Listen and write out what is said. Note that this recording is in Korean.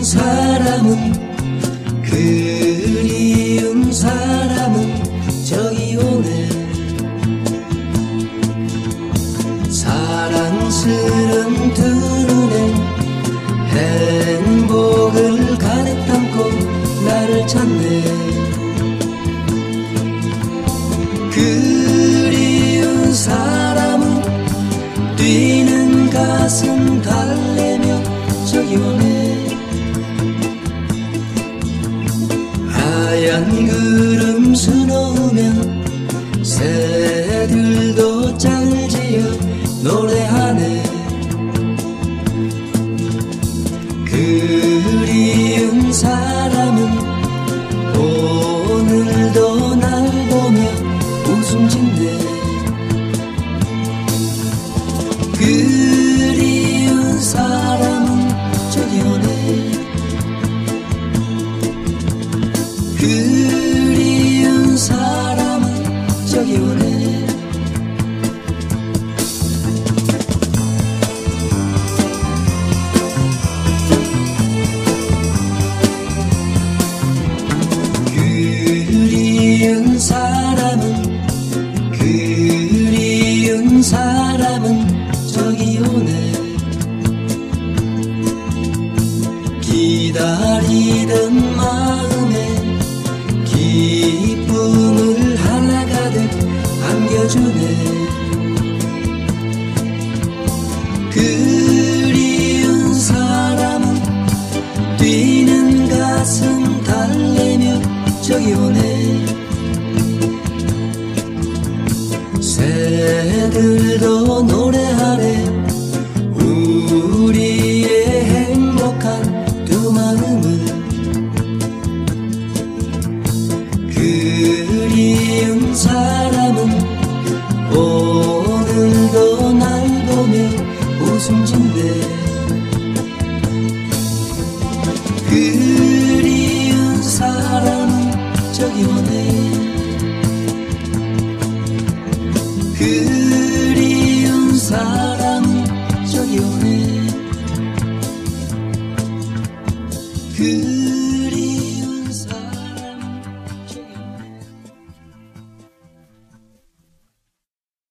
사람은 그리운 사람은 저기 오네. 사랑스런 두 눈에 행복을 가득 담고 나를 찾네. 그리운 사람은 뛰는 가슴 달래며 저기 오네. 하얀 구름 수놓으면 새들도 짝을 지어 노래하네. 그리운 사람은 오늘도 날 보며 웃음 짓네. 그리운 사람은 저기 오네. 그리운 사람은 저기 오네. 그리운 사람은 저기 오네. 기다리던 마음에 기쁨을 하나 가득 안겨주네. 그리운 사람은 뛰는 가슴 달래며 저기 오네. 새들도 노래하네. 우리의 행복한 두 마음을. 그리운 사람은 오늘도 날 보며 웃음 짓네.